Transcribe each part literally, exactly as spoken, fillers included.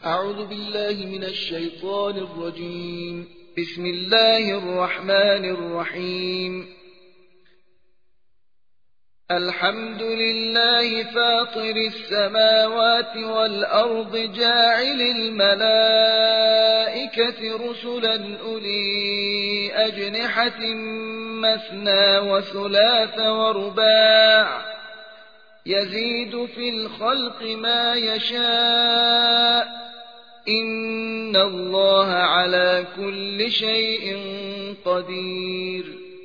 أعوذ بالله من الشيطان الرجيم. بسم الله الرحمن الرحيم. الحمد لله فاطر السماوات والأرض جاعل الملائكة رسلا أولي أجنحة مثنى وثلاث ورباع يزيد في الخلق ما يشاء إن الله على كل شيء قدير.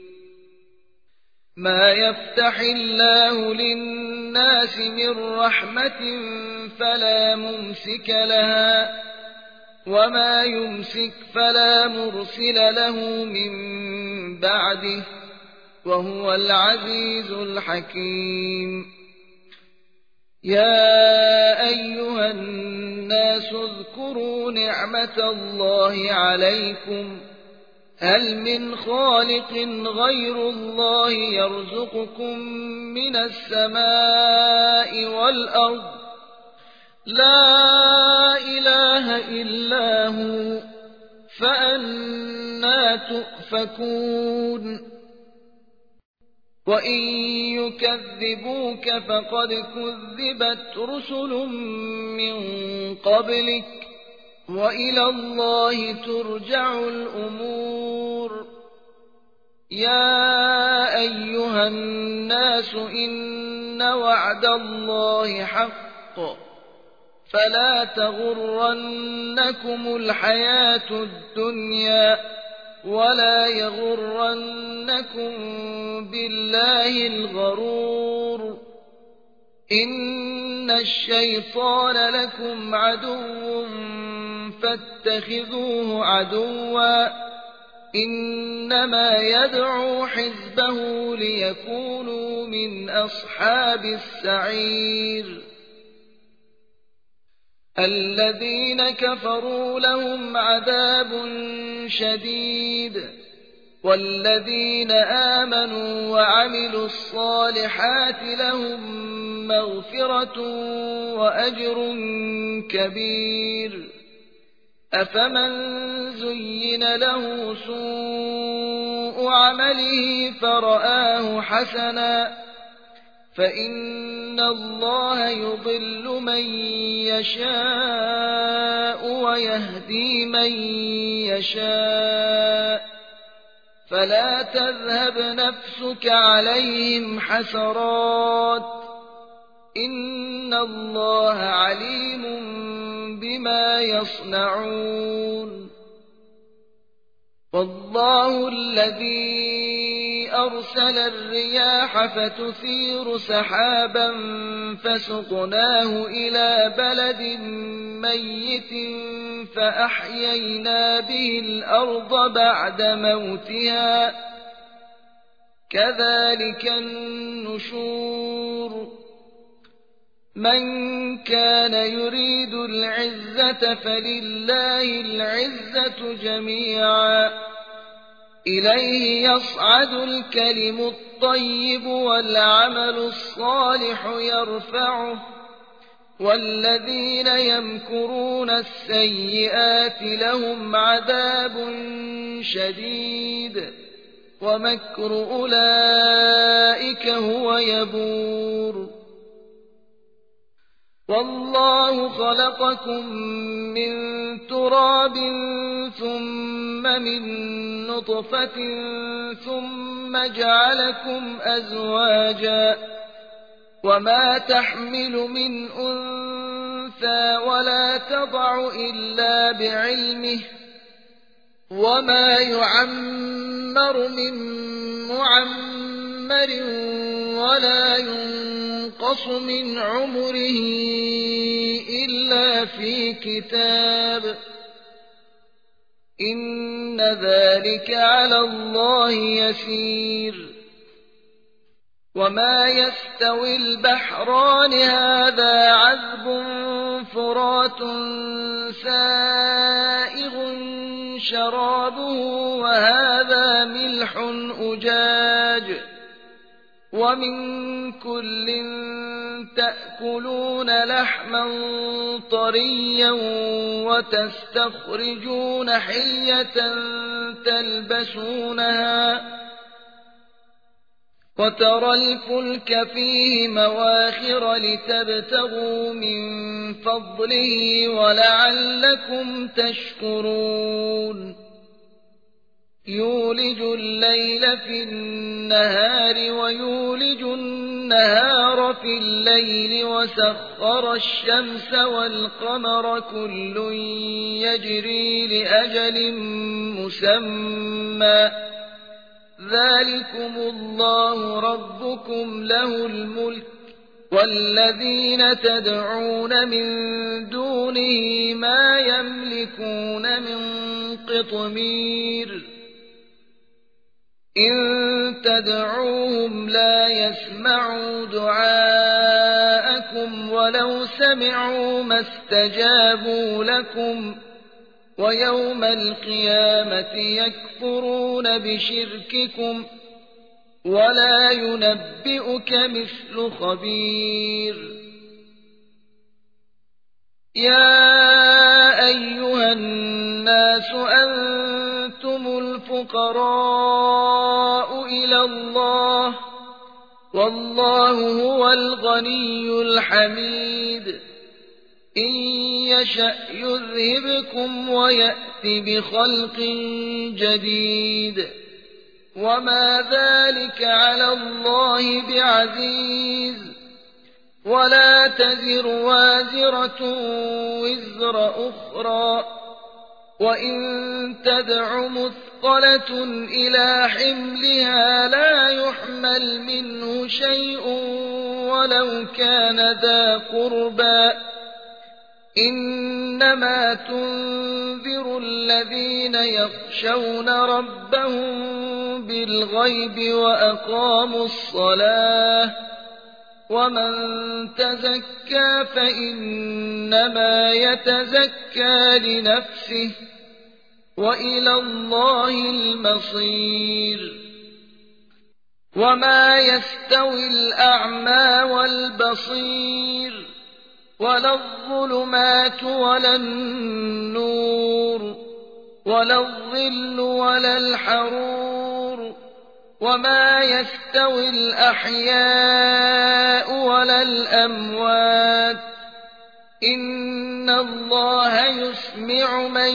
ما يفتح الله للناس من رحمة فلا ممسك لها وما يمسك فلا مرسل له من بعده وهو العزيز الحكيم. يا أيها الناس اذكروا نعمة الله عليكم هل من خالق غير الله يرزقكم من السماء والأرض لا إله إلا هو فأنى تؤفكون. وإن يكذبوك فقد كذبت رسل من قبلك وإلى الله ترجع الأمور. يا أيها الناس إن وعد الله حق فلا تغرنكم الحياة الدنيا ولا يغرنكم بالله الغرور. إن الشيطان لكم عدو فاتخذوه عدوا إنما يدعو حزبه ليكونوا من أصحاب السعير. الذين كفروا لهم عذاب شديد والذين آمنوا وعملوا الصالحات لهم مغفرة وأجر كبير. أفمن زين له سوء عمله فرآه حسنا فإن الله يضل من يشاء ويهدي من يشاء فلا تذهب نفسك عليهم حسرات إن الله عليم بما يصنعون. والله الذي أرسل الرياح فتثير سحابا فسقناه إلى بلد ميت فأحيينا به الأرض بعد موتها كذلك النشور. من كان يريد العزة فلله العزة جميعا إليه يصعد الكلم الطيب والعمل الصالح يرفعه والذين يمكرون السيئات لهم عذاب شديد ومكر أولئك هو يبور. والله خلقكم من تراب ثم من نطفة ثم جعلكم أزواجا وما تحمل من أنثى ولا تضع إلا بعلمه وما يعمر من معمر ولا ينقص من عمره إلا في كتاب إن ذلك على الله يسير. وما يستوي البحران هذا عذب فرات سائغ شرابه وهذا ملح أجاج ومن كل تأكلون لحما طريا وتستخرجون حلية تلبسونها وترى الفلك فيه مواخر لتبتغوا من فضله ولعلكم تشكرون يولج الليل في النهار ويولج النهار في الليل وسخر الشمس والقمر كل يجري لأجل مسمى ذلكم الله ربكم له الملك والذين تدعون من دونه ما يملكون من قطمير إن تدعوهم لا يسمعوا دعاءكم ولو سمعوا ما استجابوا لكم ويوم القيامة يكفرون بشرككم ولا ينبئك مثل خبير يا أيها الناس أنتم الفقراء إلى الله والله هو الغني الحميد إن يشأ يذهبكم ويأت بخلق جديد وما ذلك على الله بعزيز ولا تزر وازرة وزر أخرى وإن تدع مثقلة إلى حملها لا يحمل منه شيء ولو كان ذا قربى إنما تنذر الذين يخشون ربهم بالغيب وأقاموا الصلاة ومن تزكى فإنما يتزكى لنفسه وإلى الله المصير وما يستوي الأعمى والبصير ولا الظلمات ولا النور ولا الظل ولا الحرور وما يستوي الأحياء ولا الأموات إن الله يسمع من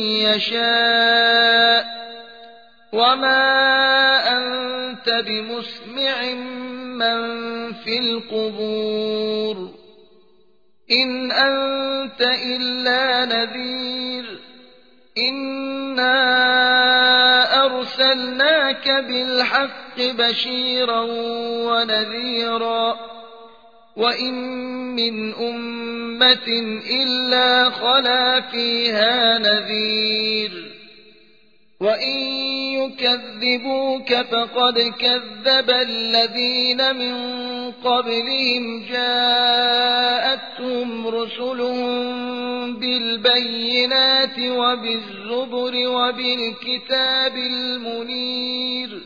يشاء وما أنت بمسمع من في القبور إن أنت إلا نذير إنا أرسلناك بالحق بشيرا ونذيرا وإن من أمة إلا خلا فيها نذير وإن يكذبوك فقد كذب الذين من قبلهم جاءتهم رسلهم بالبينات وبالزبر وبالكتاب المنير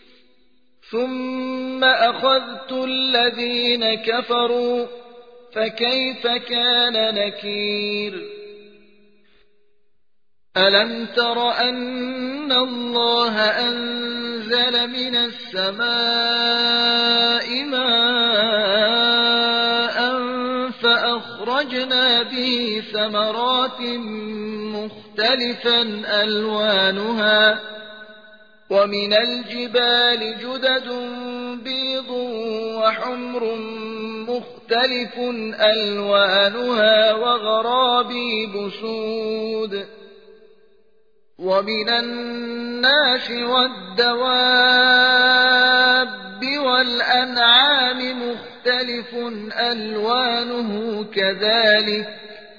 ثم أخذت الذين كفروا فكيف كان نكير ألم تر أن الله أنزل من السماء ماء فأخرجنا به ثمرات مختلفا ألوانها ومن الجبال جدد بيض وحمر مختلف ألوانها وغرابيب سود ومن الناس والدواب والأنعام مختلف ألوانه كذلك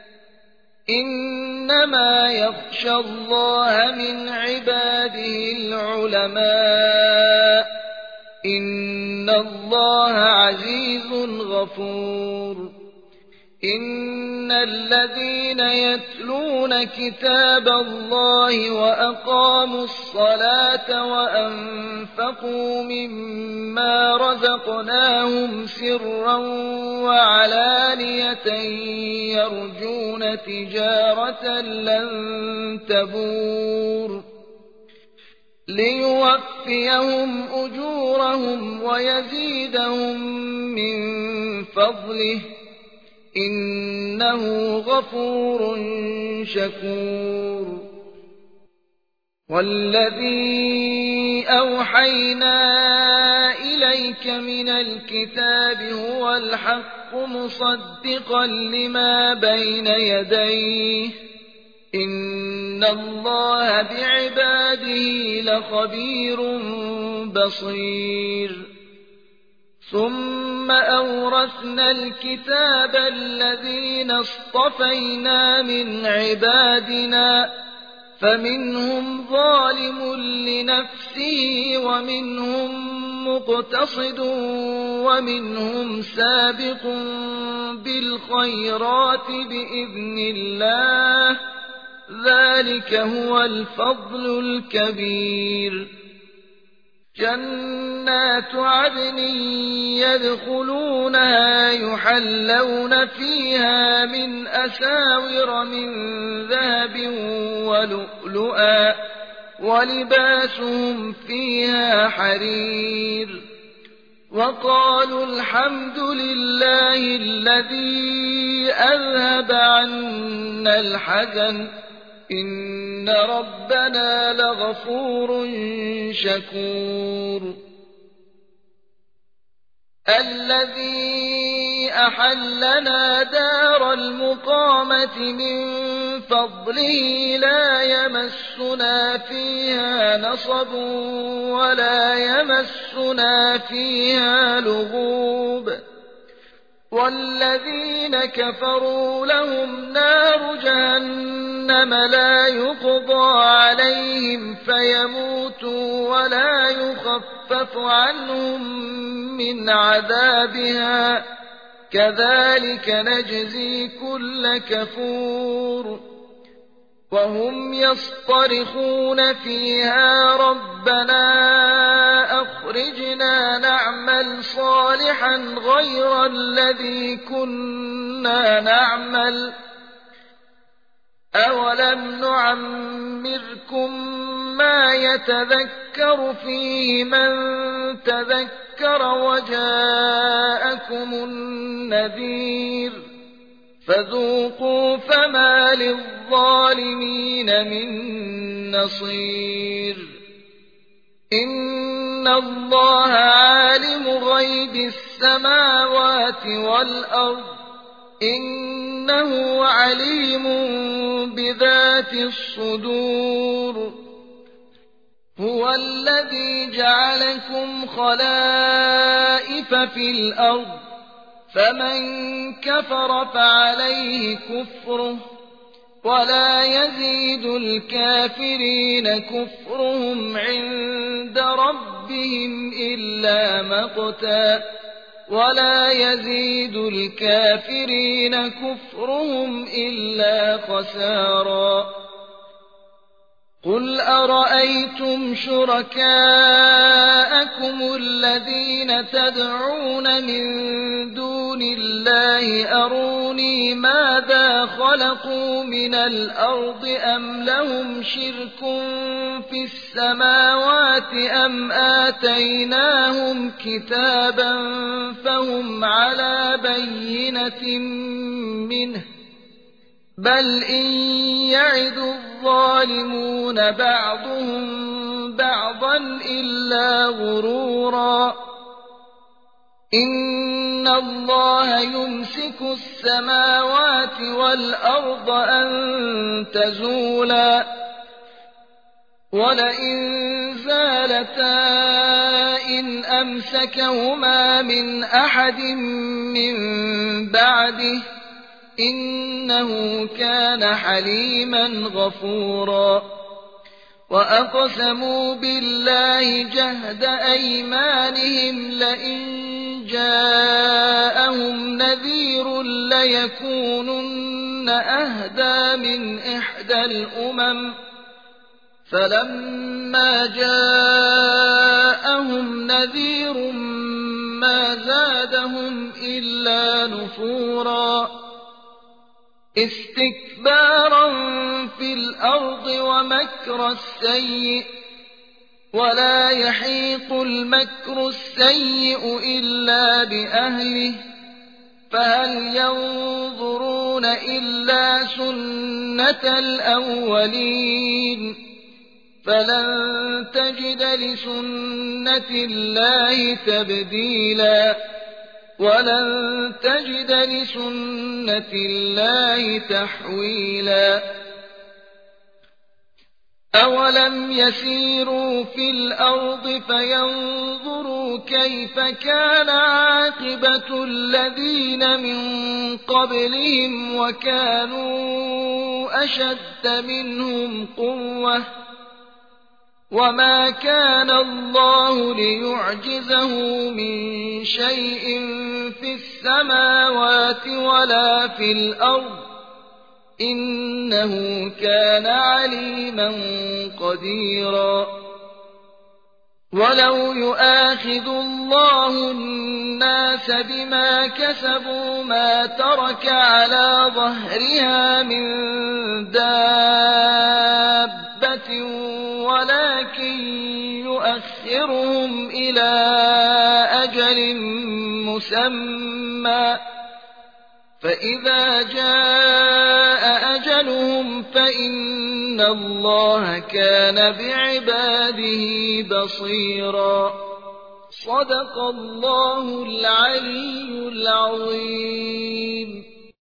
إنما يخشى الله من عباده العلماء إن الله عزيز غفور إن إن الذين يتلون كتاب الله وأقاموا الصلاة وأنفقوا مما رزقناهم سرا وعلانية يرجون تجارة لن تبور ليوفيهم أجورهم ويزيدهم من فضله إنه غفور شكور والذي أوحينا إليك من الكتاب هو الحق مصدقا لما بين يديه إن الله بعباده لخبير بصير ثم أورثنا الكتاب الذين اصطفينا من عبادنا فمنهم ظالم لنفسه ومنهم مقتصد ومنهم سابق بالخيرات بإذن الله ذلك هو الفضل الكبير جنات عدن يدخلونها يحلون فيها من أساور من ذهب ولؤلؤا ولباسهم فيها حرير وقالوا الحمد لله الذي أذهب عنا الحزن إن ربنا لغفور شكور الذي أحلنا دار المقامة من فضله لا يمسنا فيها نصب ولا يمسنا فيها لغوب والذين كفروا لهم نار جهنم لا يقضى عليهم فيموتوا ولا يخفف عنهم من عذابها كذلك نجزي كل كفور وهم يصطرخون فيها ربنا أخرجنا نعمل صالحا غير الذي كنا نعمل أولم نعمركم ما يتذكر فيه من تذكر وجاءكم النذير فذوقوا فما للظالمين من نصير إن الله عالم غيب السماوات والأرض إنه عليم بذات الصدور هو الذي جعلكم خلائف في الأرض فمن كفر فعليه كفره ولا يزيد الكافرين كفرهم عند ربهم إلا مقتا ولا يزيد الكافرين كفرهم إلا خسارا قل أرأيتم شركاءكم الذين تدعون من دون الله أروني ماذا خلقوا من الأرض أم لهم شرك في السماوات أم آتيناهم كتابا فهم على بينة منه بل إن يعد الظالمون بعضهم بعضا إلا غرورا إن الله يمسك السماوات والأرض أن تزولا ولئن زالتا إن أمسكهما من أحد من بعده إنه كان حليما غفورا وأقسموا بالله جهد أيمانهم لئن جاءهم نذير ليكونن أهدى من إحدى الأمم فلما جاءهم نذير ما زادهم إلا نفورا استكبارا في الأرض ومكر السيء ولا يحيق المكر السيء إلا بأهله فهل ينظرون إلا سنة الأولين فلن تجد لسنة الله تبديلا ولن تجد لسنة الله تحويلا أولم يسيروا في الأرض فينظروا كيف كان عاقبة الذين من قبلهم وكانوا أشد منهم قوة وما كان الله ليعجزه من شيء في السماوات ولا في الأرض إنه كان عليما قديرا ولو يؤاخذ الله الناس بما كسبوا ما ترك على ظهرها من دابة ولكن يؤخرهم إلى أجل مسمى فإذا جاء أجلهم فإن الله كان بعباده بصيرا صدق الله العلي العظيم.